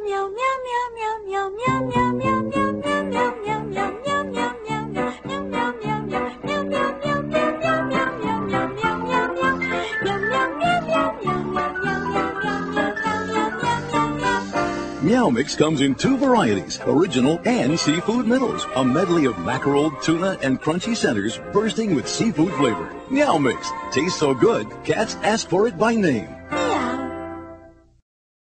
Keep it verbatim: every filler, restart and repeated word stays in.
Meow Mix comes in two varieties, original and seafood middles. A medley of mackerel, tuna, and crunchy centers bursting with seafood flavor. Meow Mix tastes so good, cats ask for it by name.